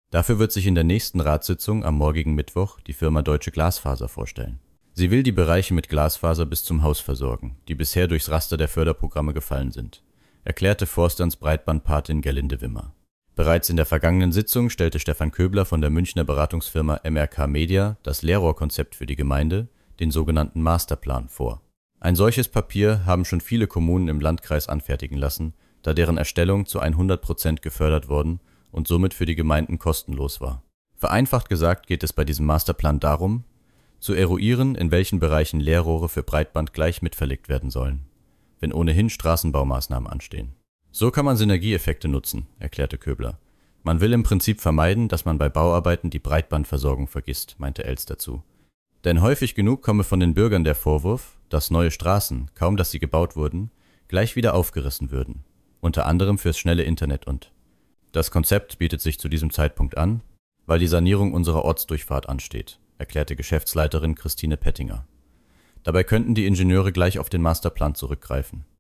Dafür wird sich in der nächsten Ratssitzung am morgigen Mittwoch die Firma Deutsche Glasfaser vorstellen. Sie will die Bereiche mit Glasfaser bis zum Haus versorgen, die bisher durchs Raster der Förderprogramme gefallen sind, erklärte Vorstands Breitbandpatin Gerlinde Wimmer. Bereits in der vergangenen Sitzung stellte Stefan Köbler von der Münchner Beratungsfirma MRK Media das Leerrohrkonzept für die Gemeinde, den sogenannten Masterplan, vor. Ein solches Papier haben schon viele Kommunen im Landkreis anfertigen lassen, da deren Erstellung zu 100% gefördert worden und somit für die Gemeinden kostenlos war. Vereinfacht gesagt geht es bei diesem Masterplan darum, zu eruieren, in welchen Bereichen Leerrohre für Breitband gleich mitverlegt werden sollen, wenn ohnehin Straßenbaumaßnahmen anstehen. So kann man Synergieeffekte nutzen, erklärte Köbler. Man will im Prinzip vermeiden, dass man bei Bauarbeiten die Breitbandversorgung vergisst, meinte Els dazu. Denn häufig genug komme von den Bürgern der Vorwurf, dass neue Straßen, kaum dass sie gebaut wurden, gleich wieder aufgerissen würden, unter anderem fürs schnelle Internet und. Das Konzept bietet sich zu diesem Zeitpunkt an, weil die Sanierung unserer Ortsdurchfahrt ansteht, erklärte Geschäftsleiterin Christine Pettinger. Dabei könnten die Ingenieure gleich auf den Masterplan zurückgreifen.